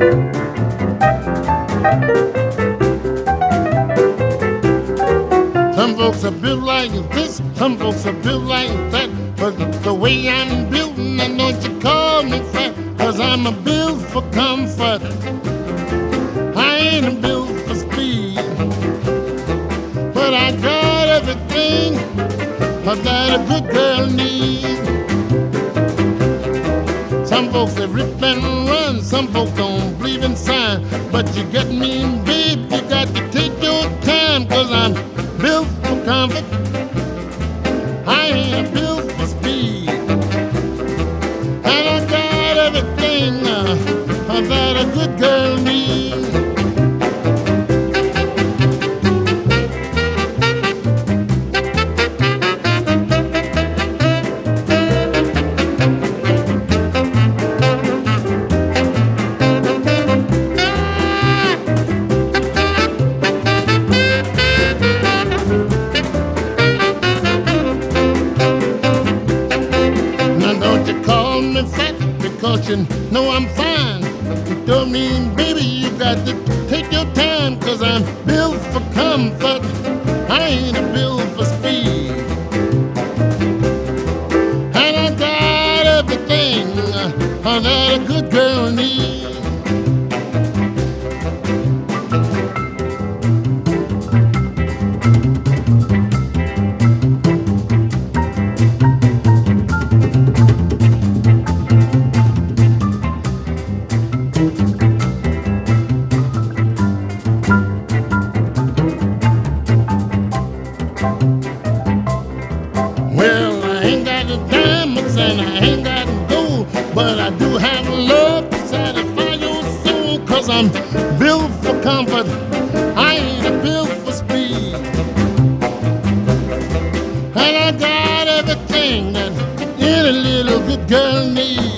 Some folks are built like this, some folks are built like that. But the way I'm built, I know you call me fat, 'cause I'm a built for comfort. I ain't a built for speed, but I got everything that a good girl needs. Some folks they rip and run, some folks don't believe in sign. But you get me, babe, you got to take your time, 'cause I'm built for comfort. I ain't built for speed, and I got everything that a good girl needs. Because you know I'm fine. You don't mean, baby, you got to take your time, 'cause I'm built for comfort. I ain't a built for speed, and I got everything that a good girl needs. Well, I ain't got the diamonds and I ain't got the gold, but I do have love to satisfy your soul, 'cause I'm built for comfort. I ain't a built for speed, and I got everything that any little good girl needs.